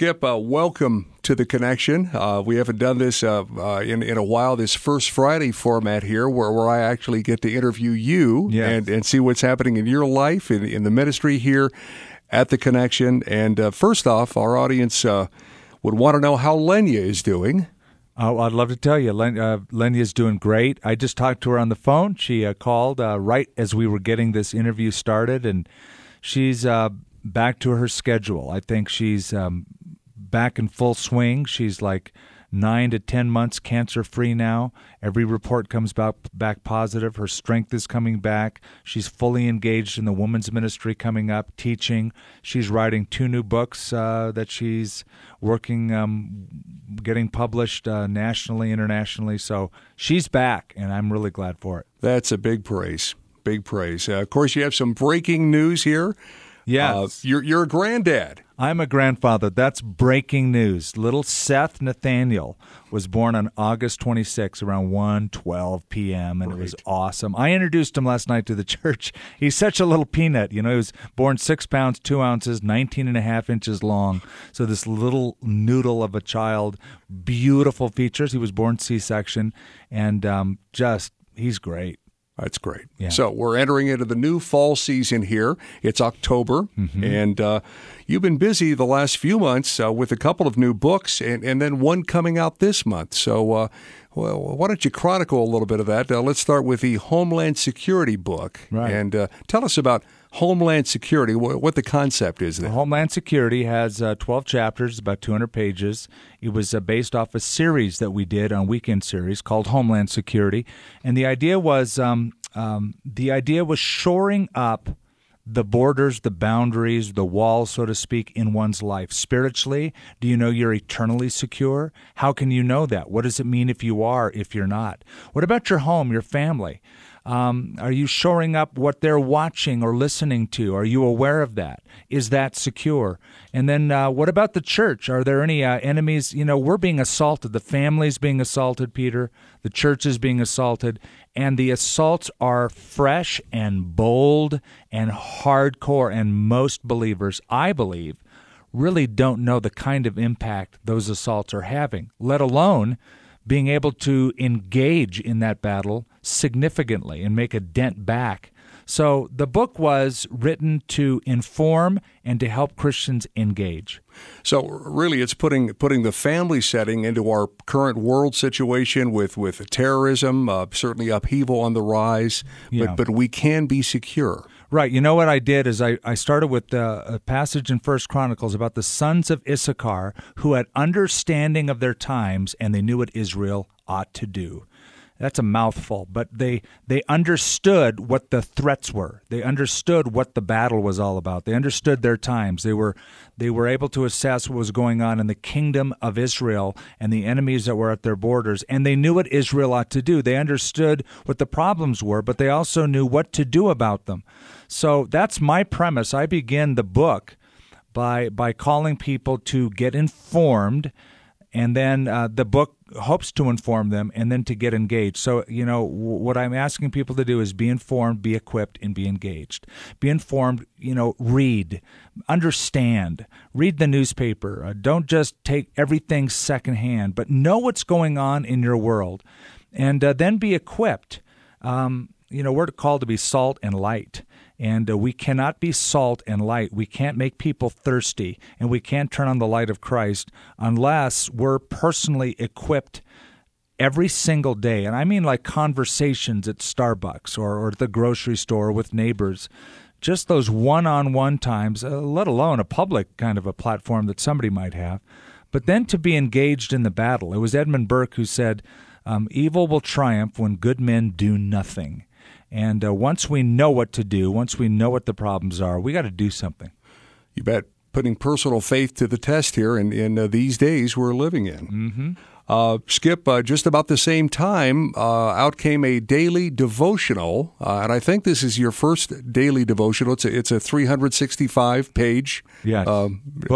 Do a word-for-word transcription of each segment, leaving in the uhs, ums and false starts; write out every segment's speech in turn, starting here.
Skip, uh, welcome to The Connection. Uh, we haven't done this uh, uh, in, in a while, this First Friday format here, where, where I actually get to interview you yes. and, and see what's happening in your life, in, in the ministry here at The Connection. And uh, first off, our audience uh, would want to know how Lenya is doing. Oh, I'd love to tell you. Len, uh, Lenya's doing great. I just talked to her on the phone. She uh, called uh, right as we were getting this interview started, and she's uh, back to her schedule. I think she's um, back in full swing. She's like nine to ten months cancer-free now. Every report comes back, back positive. Her strength is coming back. She's fully engaged in the women's ministry coming up, teaching. She's writing two new books uh, that she's working, um, getting published uh, nationally, internationally. So she's back, and I'm really glad for it. That's a big praise, big praise. Uh, of course, you have some breaking news here. Yes. Uh, you're, you're a granddad. I'm a grandfather. That's breaking news. Little Seth Nathaniel was born on August twenty-sixth around one twelve p.m., and Great. It was awesome. I introduced him last night to the church. He's such a little peanut. You know, he was born six pounds, two ounces, nineteen and a half inches long. So this little noodle of a child, beautiful features. He was born C-section, and um, just, he's great. That's great. Yeah. So we're entering into the new fall season here. It's October, mm-hmm. and uh, you've been busy the last few months uh, with a couple of new books, and, and then one coming out this month. So uh, well, why don't you chronicle a little bit of that? Uh, let's start with the Homeland Security book, right. and uh, tell us about Homeland Security, what, what the concept is there. Homeland Security has uh, twelve chapters, about two hundred pages. It was uh, based off a series that we did on Weekend Series called Homeland Security, and the idea was um, um, the idea was shoring up the borders, the boundaries, the walls, so to speak, in one's life. Spiritually, do you know you're eternally secure? How can you know that? What does it mean if you are, if you're not? What about your home, your family? Um, are you shoring up what they're watching or listening to? Are you aware of that? Is that secure? And then uh, what about the church? Are there any uh, enemies? You know, we're being assaulted. The family's being assaulted, Peter. The church is being assaulted. And the assaults are fresh and bold and hardcore. And most believers, I believe, really don't know the kind of impact those assaults are having, let alone being able to engage in that battle significantly and make a dent back. So the book was written to inform and to help Christians engage. So really it's putting putting the family setting into our current world situation with, with terrorism, uh, certainly upheaval on the rise, yeah. but, but we can be secure. Right. You know what I did is I, I started with uh, a passage in First Chronicles about the sons of Issachar who had understanding of their times and they knew what Israel ought to do. That's a mouthful, but they they understood what the threats were. They understood what the battle was all about. They understood their times. They were they were able to assess what was going on in the kingdom of Israel and the enemies that were at their borders, and they knew what Israel ought to do. They understood what the problems were, but they also knew what to do about them. So that's my premise. I begin the book by by calling people to get informed, and then uh, the book hopes to inform them and then to get engaged. So, you know, w- what I'm asking people to do is be informed, be equipped, and be engaged. Be informed, you know, read, understand, read the newspaper. Uh, don't just take everything secondhand, but know what's going on in your world. And uh, then be equipped. Um, you know, we're called to be salt and light. And uh, we cannot be salt and light. We can't make people thirsty, and we can't turn on the light of Christ unless we're personally equipped every single day. And I mean like conversations at Starbucks or, or at the grocery store with neighbors, just those one-on-one times, uh, let alone a public kind of a platform that somebody might have. But then to be engaged in the battle. It was Edmund Burke who said, um, evil will triumph when good men do nothing. And uh, once we know what to do, once we know what the problems are, we got to do something. You bet. Putting personal faith to the test here in, in uh, these days we're living in. Mm-hmm. Uh, Skip, uh, just about the same time, uh, out came a daily devotional, uh, and I think this is your first daily devotional. It's a, it's a three hundred sixty-five page yes. um, book.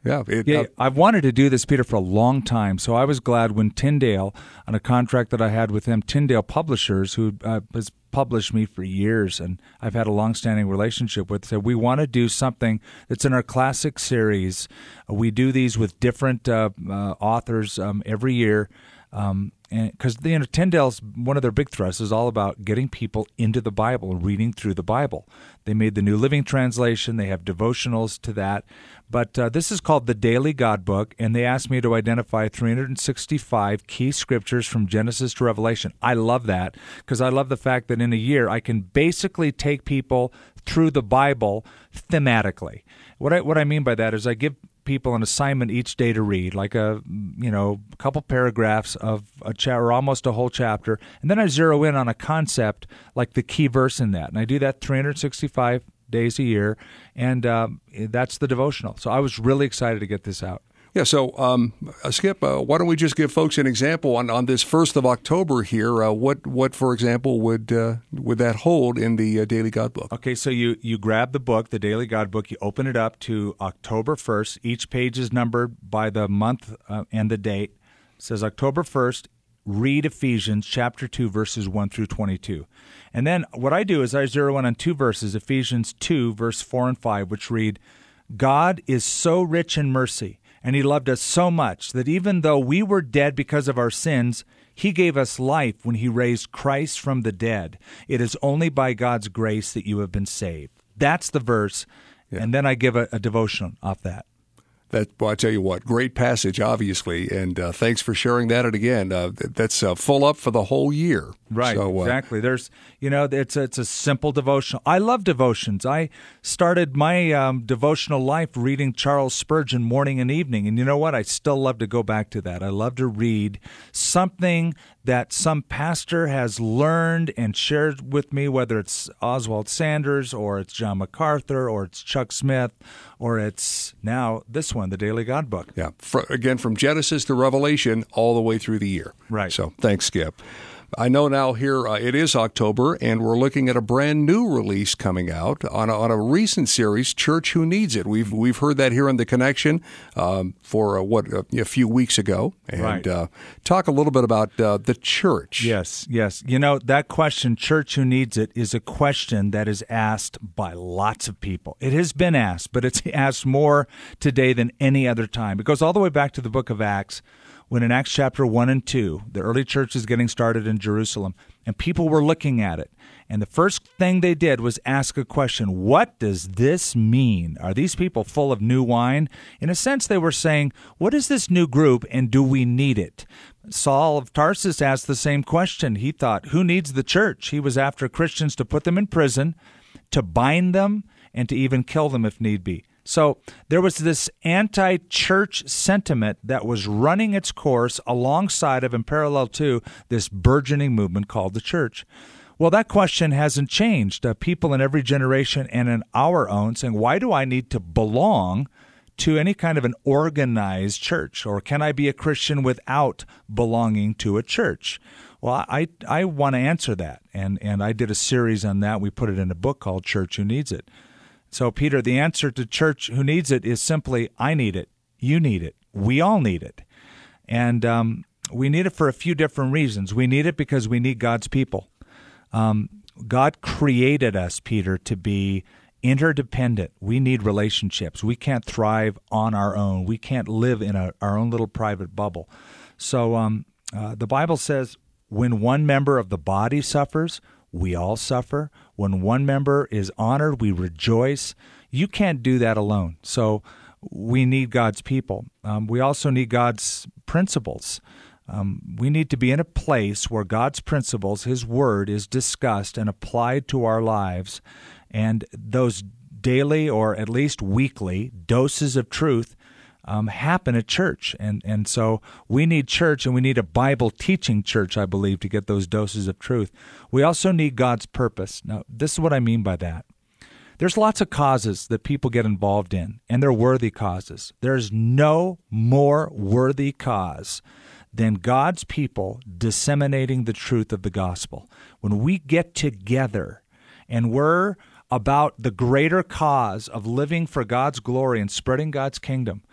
Yeah, it, Yeah, uh, I've wanted to do this, Peter, for a long time. So I was glad when Tyndale, on a contract that I had with them, Tyndale Publishers, who uh, has published me for years, and I've had a long-standing relationship with, said, we want to do something that's in our classic series. We do these with different uh, uh, authors um, every year. Um, because you know, Tyndale's one of their big thrusts is all about getting people into the Bible, reading through the Bible. They made the New Living Translation. They have devotionals to that. But uh, this is called the Daily God Book, and they asked me to identify three hundred sixty-five key scriptures from Genesis to Revelation. I love that because I love the fact that in a year I can basically take people through the Bible thematically. What I what I mean by that is I give people an assignment each day to read, like a you know a couple paragraphs of a chapter, or almost a whole chapter, and then I zero in on a concept like the key verse in that, and I do that three hundred sixty-five days a year, and um, that's the devotional. So I was really excited to get this out. Yeah, so um, uh, Skip, uh, why don't we just give folks an example on, on this first of October here? Uh, what, what, for example, would uh, would that hold in the uh, Daily God Book? Okay, so you, you grab the book, the Daily God Book, you open it up to October first. Each page is numbered by the month uh, and the date. It says October first, read Ephesians chapter two, verses one through twenty-two. And then what I do is I zero in on two verses, Ephesians two, verse four and five, which read, God is so rich in mercy, and he loved us so much that even though we were dead because of our sins, he gave us life when he raised Christ from the dead. It is only by God's grace that you have been saved. That's the verse. Yeah. And then I give a, a devotion off that. That, well, I tell you what, great passage, obviously, and uh, thanks for sharing that. And again, uh, that's uh, full up for the whole year. Right, so, uh, exactly. There's, you know, it's a, it's a simple devotional. I love devotions. I started my um, devotional life reading Charles Spurgeon morning and evening, and you know what? I still love to go back to that. I love to read something that some pastor has learned and shared with me, whether it's Oswald Sanders or it's John MacArthur or it's Chuck Smith or it's now this one, the Daily God Book. Yeah, For, again, from Genesis to Revelation all the way through the year. Right. So thanks, Skip. I know now here uh, it is October, and we're looking at a brand new release coming out on a, on a recent series, Church Who Needs It. We've we've heard that here on The Connection um, for uh, what uh, a few weeks ago, and right. uh, talk a little bit about uh, the church. Yes, yes. You know, that question, Church Who Needs It, is a question that is asked by lots of people. It has been asked, but it's asked more today than any other time. It goes all the way back to the book of Acts, when in Acts chapter one and two, the early church is getting started in Jerusalem, and people were looking at it. And the first thing they did was ask a question, what does this mean? Are these people full of new wine? In a sense, they were saying, what is this new group, and do we need it? Saul of Tarsus asked the same question. He thought, who needs the church? He was after Christians to put them in prison, to bind them, and to even kill them if need be. So there was this anti-church sentiment that was running its course alongside of and parallel to this burgeoning movement called the church. Well, that question hasn't changed. Uh, people in every generation and in our own saying, why do I need to belong to any kind of an organized church? Or can I be a Christian without belonging to a church? Well, I I want to answer that, and, and I did a series on that. We put it in a book called Church Who Needs It. So, Peter, the answer to Church Who Needs It is simply, I need it, you need it, we all need it. And um, we need it for a few different reasons. We need it because we need God's people. Um, God created us, Peter, to be interdependent. We need relationships. We can't thrive on our own. We can't live in a, our own little private bubble. So um, uh, the Bible says, when one member of the body suffers, we all suffer. When one member is honored, we rejoice. You can't do that alone. So we need God's people. Um, we also need God's principles. Um, we need to be in a place where God's principles, His Word, is discussed and applied to our lives. And those daily or at least weekly doses of truth Um, happen at church. And and so we need church, and we need a Bible-teaching church, I believe, to get those doses of truth. We also need God's purpose. Now, this is what I mean by that. There's lots of causes that people get involved in, and they're worthy causes. There's no more worthy cause than God's people disseminating the truth of the gospel. When we get together and we're about the greater cause of living for God's glory and spreading God's kingdom,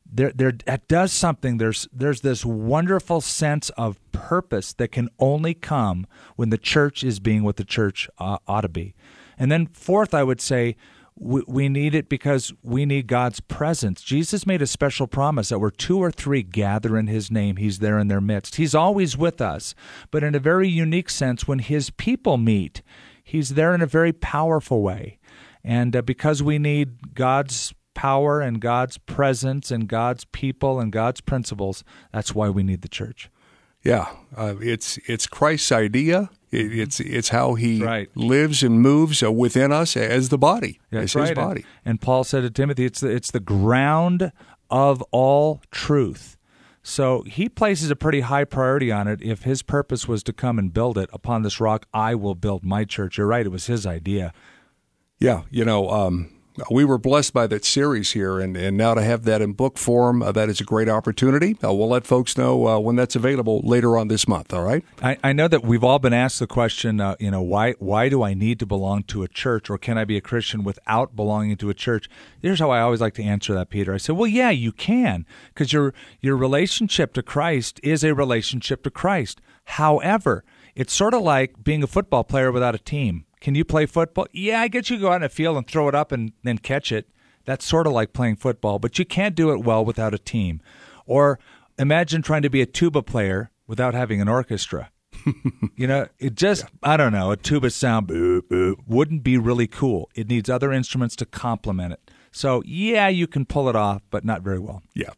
there, there, that does something. There's, there's this wonderful sense of purpose that can only come when the church is being what the church uh, ought to be. And then fourth, I would say, we, we need it because we need God's presence. Jesus made a special promise that where two or three gather in His name, He's there in their midst. He's always with us, but in a very unique sense, when His people meet, He's there in a very powerful way. And uh, because we need God's power and God's presence and God's people and God's principles, that's why we need the church. Yeah, uh, it's it's Christ's idea. It, it's it's how He right. lives and moves uh, within us as the body, yeah, as right. His body. And, and Paul said to Timothy, it's the, it's the ground of all truth. So he places a pretty high priority on it. If his purpose was to come and build it, upon this rock I will build my church. You're right, it was his idea. Yeah, you know, um, we were blessed by that series here, and, and now to have that in book form, uh, that is a great opportunity. Uh, we'll let folks know uh, when that's available later on this month, all right? I, I know that we've all been asked the question, uh, you know, why why do I need to belong to a church, or can I be a Christian without belonging to a church? Here's how I always like to answer that, Peter. I say, well, yeah, you can, because your your relationship to Christ is a relationship to Christ. However, it's sort of like being a football player without a team. Can you play football? Yeah, I get you to go out in the field and throw it up and then catch it. That's sort of like playing football, but you can't do it well without a team. Or imagine trying to be a tuba player without having an orchestra. You know, it just, yeah. I don't know, a tuba sound boo, boo, wouldn't be really cool. It needs other instruments to complement it. So, yeah, you can pull it off, but not very well. Yeah,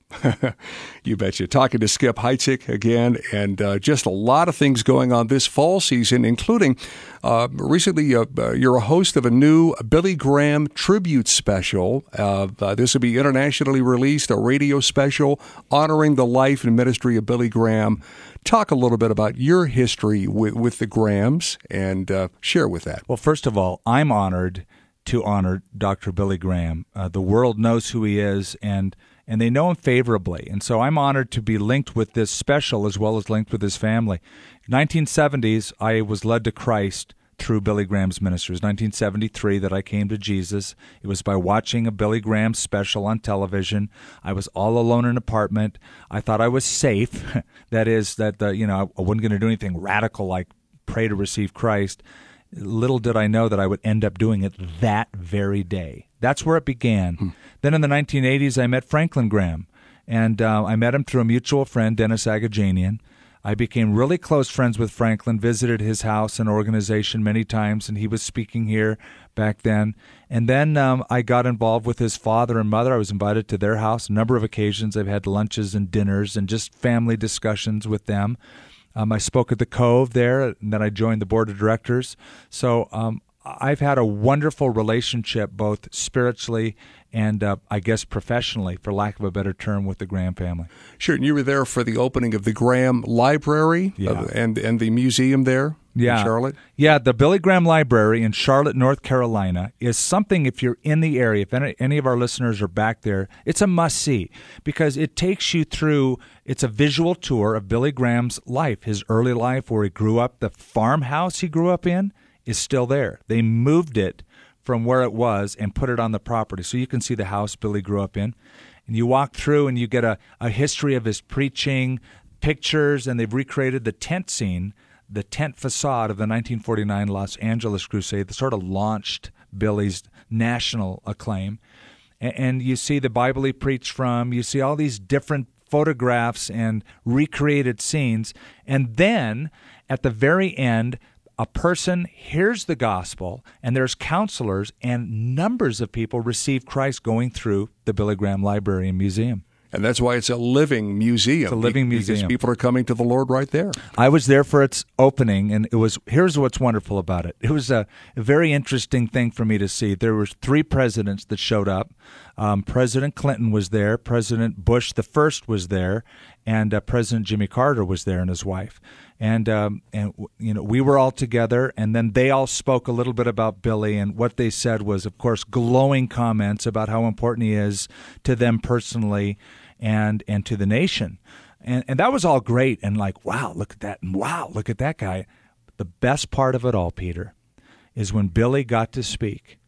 you betcha. Talking to Skip Heitzig again, and uh, just a lot of things going on this fall season, including uh, recently uh, you're a host of a new Billy Graham tribute special. Uh, uh, this will be internationally released, a radio special honoring the life and ministry of Billy Graham. Talk a little bit about your history with, with the Grahams and uh, share with that. Well, first of all, I'm honored to honor Doctor Billy Graham. Uh, the world knows who he is, and and they know him favorably. And so I'm honored to be linked with this special as well as linked with his family. nineteen seventies, I was led to Christ through Billy Graham's ministries. nineteen seventy-three that I came to Jesus. It was by watching a Billy Graham special on television. I was all alone in an apartment. I thought I was safe. That is, that the, you know, I wasn't going to do anything radical like pray to receive Christ. Little did I know that I would end up doing it that very day. That's where it began. Hmm. Then in the nineteen eighties, I met Franklin Graham, and uh, I met him through a mutual friend, Dennis Agajanian. I became really close friends with Franklin, visited his house and organization many times, and he was speaking here back then. And then um, I got involved with his father and mother. I was invited to their house a number of occasions. I've had lunches and dinners and just family discussions with them. Um, I spoke at the Cove there, and then I joined the board of directors. So um, I've had a wonderful relationship, both spiritually and uh, I guess professionally, for lack of a better term, with the Graham family. Sure, and you were there for the opening of the Graham Library yeah. uh, and and the museum there yeah. in Charlotte? Yeah, the Billy Graham Library in Charlotte, North Carolina is something, if you're in the area, if any, any of our listeners are back there, it's a must-see because it takes you through, it's a visual tour of Billy Graham's life, his early life, where he grew up. The farmhouse he grew up in is still there. They moved it from where it was and put it on the property. So you can see the house Billy grew up in. And you walk through and you get a, a history of his preaching, pictures, and they've recreated the tent scene, the tent facade of the nineteen forty-nine Los Angeles Crusade that sort of launched Billy's national acclaim. And, and you see the Bible he preached from. You see all these different photographs and recreated scenes. And then at the very end, a person hears the gospel, and there's counselors, and numbers of people receive Christ going through the Billy Graham Library and Museum. And that's why it's a living museum. It's a living because museum. People are coming to the Lord right there. I was there for its opening, and it was. Here's what's wonderful about it. It was a, a very interesting thing for me to see. There were three presidents that showed up. Um, President Clinton was there. President Bush the first was there, and uh, President Jimmy Carter was there and his wife. And um, and you know we were all together, and then they all spoke a little bit about Billy, and what they said was, of course, glowing comments about how important he is to them personally, and and to the nation, and and that was all great. And like, wow, look at that, and wow, look at that guy. The best part of it all, Peter, is when Billy got to speak,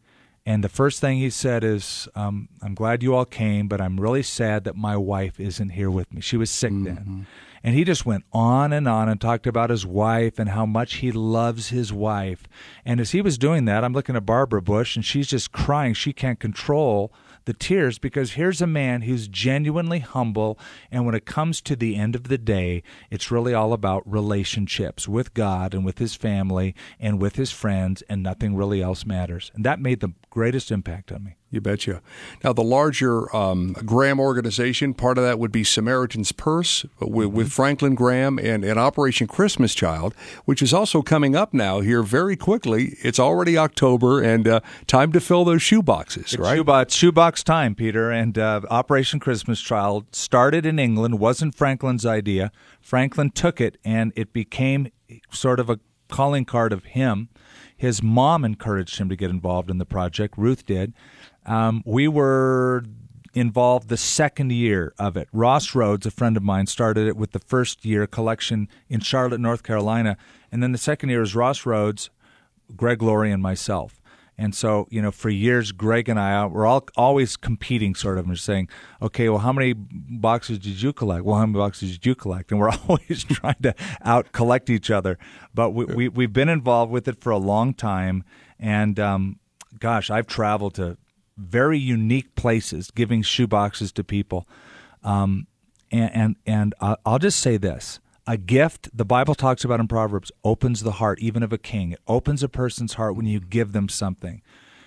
And the first thing he said is, um, I'm glad you all came, but I'm really sad that my wife isn't here with me. She was sick mm-hmm. then. And he just went on and on and talked about his wife and how much he loves his wife. And as he was doing that, I'm looking at Barbara Bush, and she's just crying. She can't control the tears, because here's a man who's genuinely humble, and when it comes to the end of the day, it's really all about relationships with God and with his family and with his friends, and nothing really else matters. And that made the greatest impact on me. You betcha. Now, the larger um, Graham organization, part of that would be Samaritan's Purse with, mm-hmm. with Franklin Graham and, and Operation Christmas Child, which is also coming up now here very quickly. It's already October, and uh, time to fill those shoe boxes, it's right? Shoebox, shoebox time, Peter. And uh, Operation Christmas Child started in England, wasn't Franklin's idea. Franklin took it, and it became sort of a calling card of him. His mom encouraged him to get involved in the project. Ruth did. Um, we were involved the second year of it. Ross Rhodes, a friend of mine, started it with the first year collection in Charlotte, North Carolina. And then the second year is Ross Rhodes, Greg Laurie, and myself. And so, you know, for years, Greg and I, we're all always competing sort of and saying, okay, well, how many boxes did you collect? Well, how many boxes did you collect? And we're always trying to out-collect each other. But we, we, we've been involved with it for a long time. And, um, gosh, I've traveled to very unique places giving shoe boxes to people. Um, and and, and I'll just say this. A gift, the Bible talks about in Proverbs, opens the heart, even of a king. It opens a person's heart when you give them something.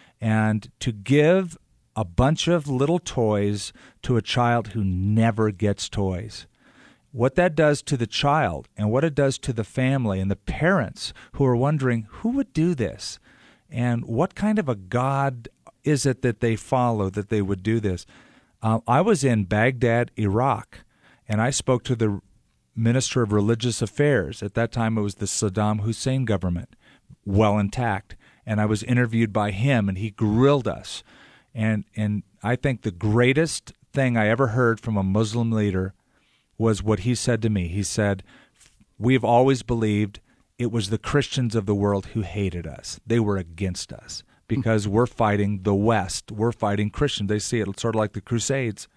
And to give a bunch of little toys to a child who never gets toys, what that does to the child and what it does to the family and the parents who are wondering, who would do this? And what kind of a God is it that they follow that they would do this? Uh, I was in Baghdad, Iraq, and I spoke to the Minister of Religious Affairs. At that time, it was the Saddam Hussein government, well intact. And I was interviewed by him, and he grilled us. And and I think the greatest thing I ever heard from a Muslim leader was what he said to me. He said, we've always believed it was the Christians of the world who hated us. They were against us because we're fighting the West. We're fighting Christians. They see it sort of like the Crusades.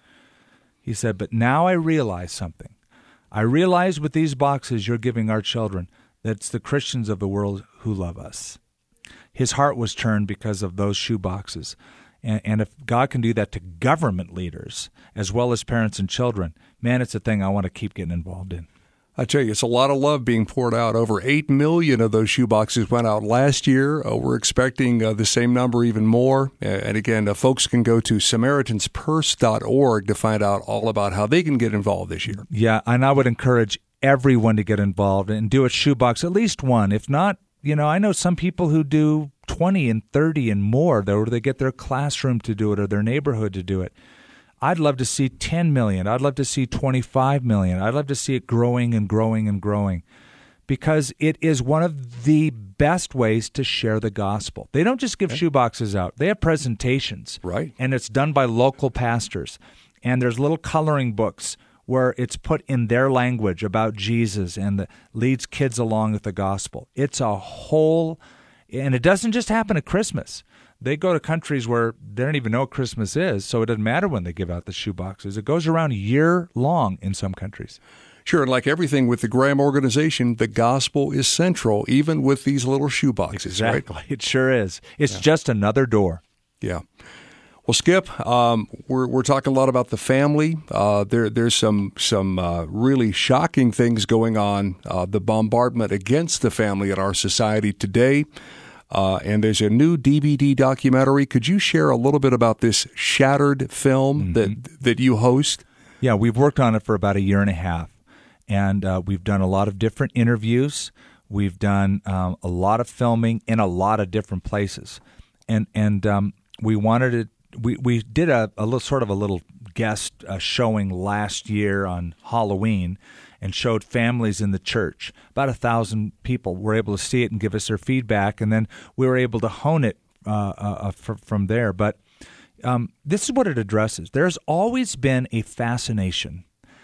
He said, but now I realize something. I realize with these boxes you're giving our children that it's the Christians of the world who love us. His heart was turned because of those shoe boxes. And, and if God can do that to government leaders as well as parents and children, man, it's a thing I want to keep getting involved in. I tell you, it's a lot of love being poured out. Over eight million of those shoe boxes went out last year. Uh, we're expecting uh, the same number, even more. Uh, and again, uh, folks can go to Samaritans Purse dot org to find out all about how they can get involved this year. Yeah, and I would encourage everyone to get involved and do a shoe box, at least one. If not, you know, I know some people who do twenty and thirty and more, or they get their classroom to do it or their neighborhood to do it. I'd love to see ten million. I'd love to see twenty-five million. I'd love to see it growing and growing and growing because it is one of the best ways to share the gospel. They don't just give okay. shoe boxes out. They have presentations. Right. And it's done by local pastors. And there's little coloring books where it's put in their language about Jesus and the, leads kids along with the gospel. It's a whole, and it doesn't just happen at Christmas. They go to countries where they don't even know what Christmas is, so it doesn't matter when they give out the shoe boxes. It goes around year long in some countries. Sure, and like everything with the Graham organization, the gospel is central, even with these little shoe boxes, exactly. right? It sure is. It's yeah. just another door. Yeah. Well, Skip, um, we're we're talking a lot about the family. Uh, there there's some some uh, really shocking things going on. Uh, the bombardment against the family in our society today. Uh, and there's a new D V D documentary. Could you share a little bit about this Shattered film mm-hmm. that that you host? Yeah, we've worked on it for about a year and a half, and uh, we've done a lot of different interviews. We've done um, a lot of filming in a lot of different places, and and um, we wanted to. We we did a, a little sort of a little guest uh, showing last year on Halloween. And showed families in the church. About a thousand people were able to see it and give us their feedback, and then we were able to hone it uh, uh, from, from there. But um, this is what it addresses. There's always been a fascination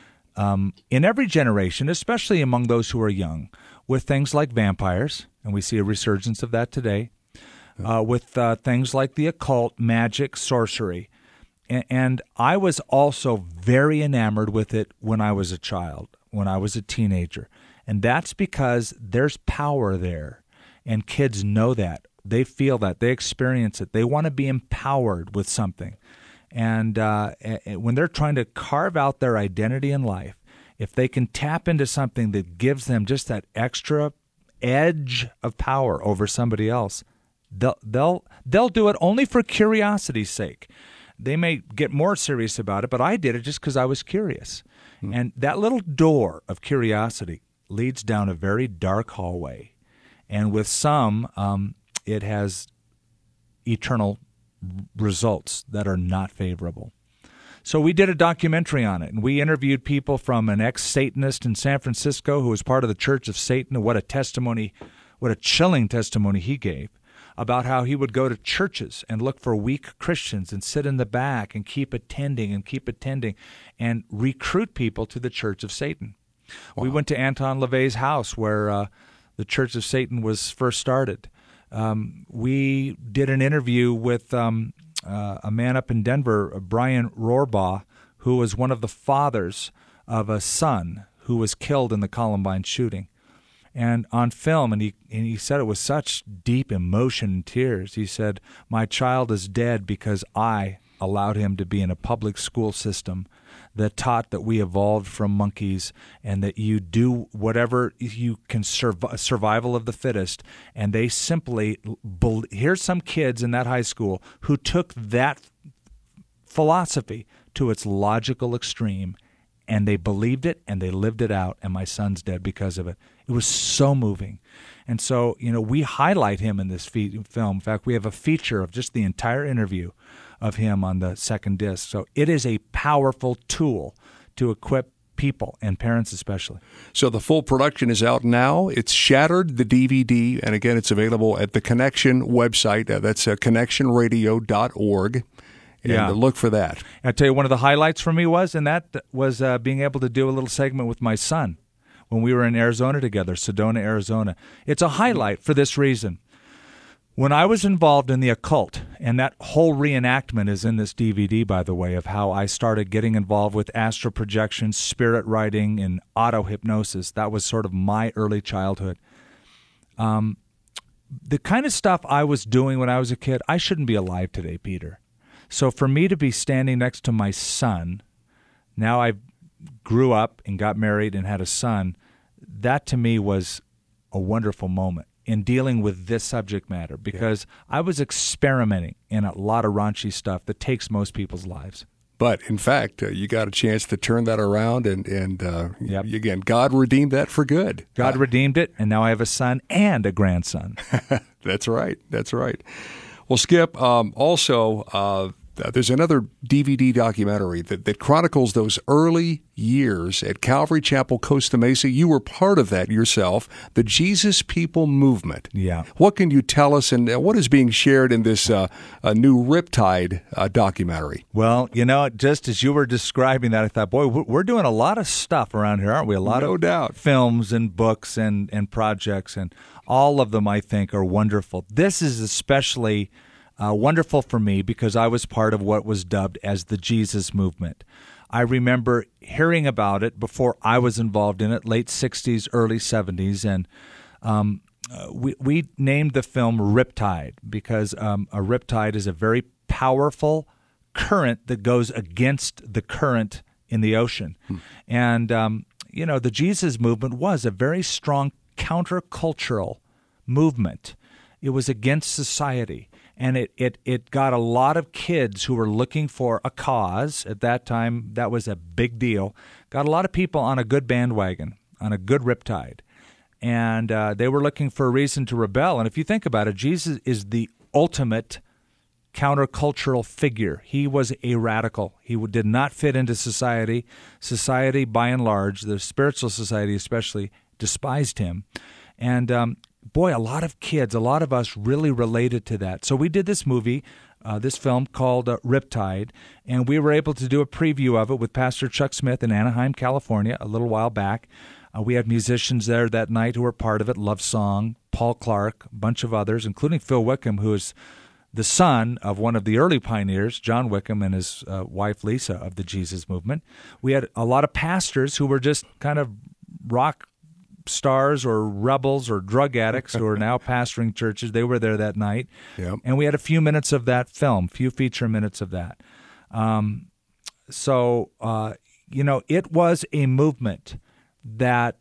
um, in every generation, especially among those who are young, with things like vampires, and we see a resurgence of that today, uh, with uh, things like the occult, magic, sorcery. And, and I was also very enamored with it when I was a child, when I was a teenager. And that's because there's power there, and kids know that. They feel that. They experience it. They want to be empowered with something. And uh, when they're trying to carve out their identity in life, if they can tap into something that gives them just that extra edge of power over somebody else, they'll they'll they'll do it only for curiosity's sake. They may get more serious about it, but I did it just because I was curious. Mm. And that little door of curiosity leads down a very dark hallway. And with some, um, it has eternal results that are not favorable. So we did a documentary on it, and we interviewed people from an ex-Satanist in San Francisco who was part of the Church of Satan, and what a testimony, what a chilling testimony he gave about how he would go to churches and look for weak Christians and sit in the back and keep attending and keep attending and recruit people to the Church of Satan. Wow. We went to Anton LaVey's house where uh, the Church of Satan was first started. Um, we did an interview with um, uh, a man up in Denver, Brian Rohrbaugh, who was one of the fathers of a son who was killed in the Columbine shooting. And on film, and he and he said it with such deep emotion and tears, he said, "My child is dead because I allowed him to be in a public school system that taught that we evolved from monkeys and that you do whatever you can, surv- survival of the fittest." And they simply, here's some kids in that high school who took that philosophy to its logical extreme, and they believed it and they lived it out, and my son's dead because of it. It was so moving. And so, you know, we highlight him in this fe- film. In fact, we have a feature of just the entire interview of him on the second disc. So it is a powerful tool to equip people, and parents especially. So the full production is out now. It's Shattered, the D V D, and again, it's available at the Connection website. Uh, that's uh, connection radio dot org. And yeah. look for that. I'll tell you, one of the highlights for me was, and that was uh, being able to do a little segment with my son when we were in Arizona together, Sedona, Arizona. It's a highlight for this reason. When I was involved in the occult, and that whole reenactment is in this D V D, by the way, of how I started getting involved with astral projection, spirit writing, and auto-hypnosis. That was sort of my early childhood. Um, the kind of stuff I was doing when I was a kid, I shouldn't be alive today, Peter. So for me to be standing next to my son, now I grew up and got married and had a son, that to me was a wonderful moment in dealing with this subject matter, because yeah. I was experimenting in a lot of raunchy stuff that takes most people's lives. But, in fact, uh, you got a chance to turn that around, and, and uh, yep. again, God redeemed that for good. God uh, redeemed it, and now I have a son and a grandson. That's right. That's right. Well, Skip, um, also, uh, there's another D V D documentary that, that chronicles those early years at Calvary Chapel, Costa Mesa. You were part of that yourself, the Jesus People movement. Yeah. What can you tell us, and what is being shared in this uh, uh, new Riptide uh, documentary? Well, you know, just as you were describing that, I thought, boy, we're doing a lot of stuff around here, aren't we? A lot no of doubt. films and books and, and projects, and all of them, I think, are wonderful. This is especially Uh, wonderful for me because I was part of what was dubbed as the Jesus movement. I remember hearing about it before I was involved in it, late sixties, early seventies, and um, uh, we, we named the film Riptide because um, a riptide is a very powerful current that goes against the current in the ocean. Hmm. And, um, you know, the Jesus movement was a very strong countercultural movement. It was against society. And it, it, it got a lot of kids who were looking for a cause. At that time, that was a big deal. Got a lot of people on a good bandwagon, on a good riptide. And uh, they were looking for a reason to rebel. And if you think about it, Jesus is the ultimate countercultural figure. He was a radical. He did not fit into society. Society, by and large, the spiritual society especially, despised him. And um boy, a lot of kids, a lot of us really related to that. So we did this movie uh, this film called uh, Riptide, and we were able to do a preview of it with Pastor Chuck Smith in Anaheim, California, a little while back. Uh, we had musicians there that night who were part of it, Love Song, Paul Clark, a bunch of others, including Phil Wickham, who is the son of one of the early pioneers, John Wickham, and his uh, wife, Lisa, of the Jesus Movement. We had a lot of pastors who were just kind of rock stars or rebels or drug addicts who are now pastoring churches. They were there that night. Yep. And we had a few minutes of that film, few feature minutes of that. Um, so, uh, you know, it was a movement that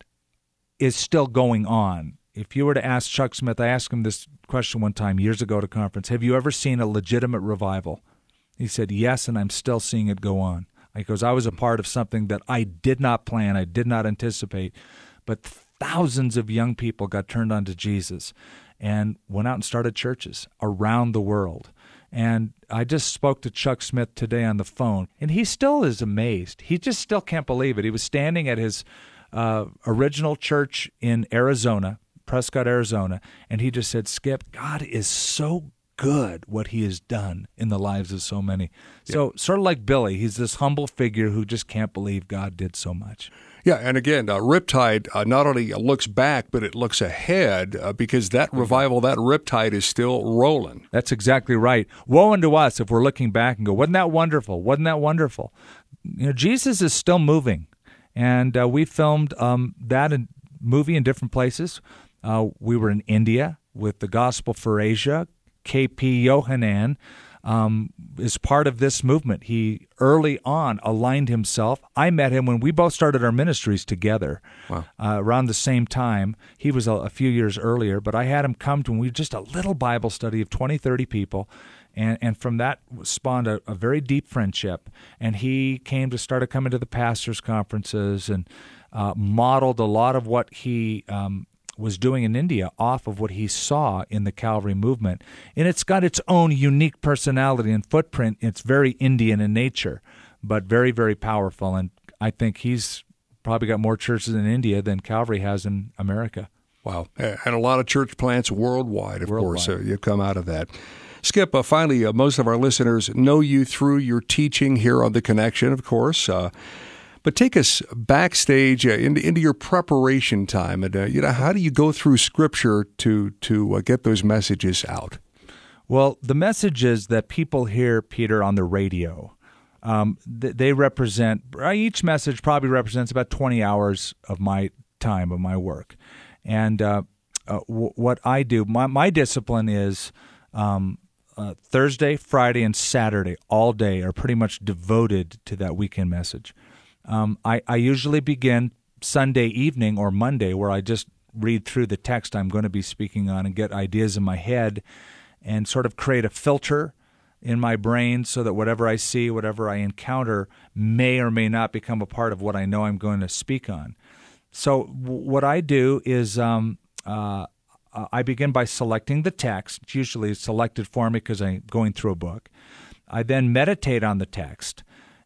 is still going on. If you were to ask Chuck Smith, I asked him this question one time years ago at a conference, have you ever seen a legitimate revival? He said, yes, and I'm still seeing it go on. He goes, I was a part of something that I did not plan, I did not anticipate, but thousands of young people got turned on to Jesus and went out and started churches around the world. And I just spoke to Chuck Smith today on the phone, and he still is amazed. He just still can't believe it. He was standing at his uh, original church in Arizona, Prescott, Arizona, and he just said, Skip, God is so good what he has done in the lives of so many. So yeah. Sort of like Billy, he's this humble figure who just can't believe God did so much. Yeah, and again, uh, Riptide uh, not only looks back, but it looks ahead uh, because that revival, that Riptide is still rolling. That's exactly right. Woe unto us if we're looking back and go, wasn't that wonderful? Wasn't that wonderful? You know, Jesus is still moving, and uh, we filmed um, that in, movie in different places. Uh, we were in India with the Gospel for Asia. K P Yohanan um, is part of this movement. He early on aligned himself. I met him when we both started our ministries together. Wow. uh, around the same time. He was a, a few years earlier, but I had him come to, and we just a little Bible study of twenty, thirty people. And and from that spawned a, a very deep friendship. And he came to started coming to the pastors' conferences and uh, modeled a lot of what he um, was doing in India off of what he saw in the Calvary movement. And it's got its own unique personality and footprint. It's very Indian in nature, but very, very powerful. And I think he's probably got more churches in India than Calvary has in America. Wow. And a lot of church plants worldwide, of Worldwide. course. Uh, you come out of that. Skip, uh, finally, uh, most of our listeners know you through your teaching here on The Connection, of course. Uh, But take us backstage uh, into, into your preparation time, and uh, you know, how do you go through Scripture to to uh, get those messages out? Well, the messages that people hear, Peter, on the radio, um, th- they represent, each message probably represents about twenty hours of my time, of my work. And uh, uh, w- what I do, my, my discipline is um, uh, Thursday, Friday, and Saturday, all day, are pretty much devoted to that weekend message. Um, I, I usually begin Sunday evening or Monday, where I just read through the text I'm going to be speaking on and get ideas in my head and sort of create a filter in my brain so that whatever I see, whatever I encounter may or may not become a part of what I know I'm going to speak on. So w- what I do is um, uh, I begin by selecting the text. It's usually selected for me because I'm going through a book. I then meditate on the text.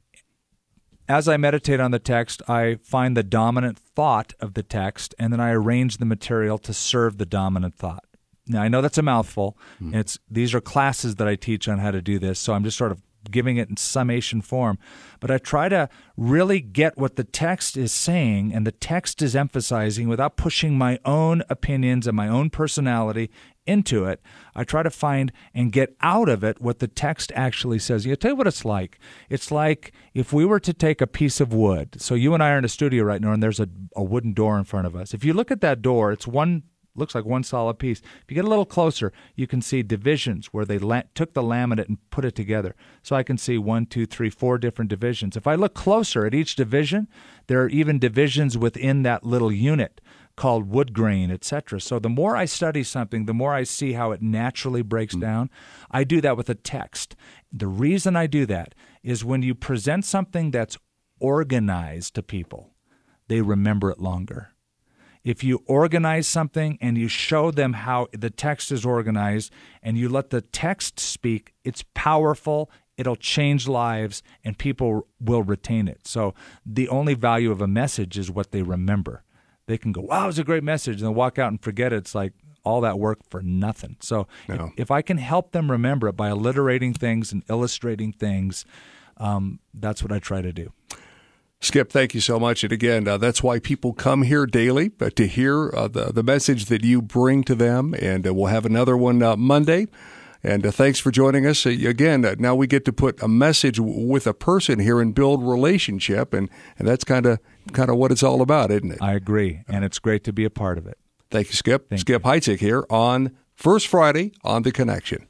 As I meditate on the text, I find the dominant thought of the text, and then I arrange the material to serve the dominant thought. Now, I know that's a mouthful. Mm. It's these are classes that I teach on how to do this, so I'm just sort of giving it in summation form. But I try to really get what the text is saying and the text is emphasizing without pushing my own opinions and my own personality into it. I try to find and get out of it what the text actually says. You know, tell you what it's like. It's like if we were to take a piece of wood. So you and I are in a studio right now, and there's a, a wooden door in front of us. If you look at that door, it's one looks like one solid piece. If you get a little closer, you can see divisions where they la- took the laminate and put it together. So I can see one, two, three, four different divisions. If I look closer at each division, there are even divisions within that little unit called wood grain, et cetera. So the more I study something, the more I see how it naturally breaks mm. down. I do that with a text. The reason I do that is when you present something that's organized to people, they remember it longer. If you organize something and you show them how the text is organized and you let the text speak, it's powerful, it'll change lives, and people will retain it. So the only value of a message is what they remember. They can go, wow, it was a great message, and they'll walk out and forget it. It's like all that work for nothing. So No. if, if I can help them remember it by alliterating things and illustrating things, um, that's what I try to do. Skip, thank you so much. And again, uh, that's why people come here daily, uh, to hear uh, the, the message that you bring to them. And uh, we'll have another one uh, Monday. And uh, thanks for joining us. Uh, again, uh, now we get to put a message w- with a person here and build relationship. And, and that's kind of kind of what it's all about, isn't it? I agree. And it's great to be a part of it. Thank you, Skip. Thank Skip Heitzig here on First Friday on The Connection.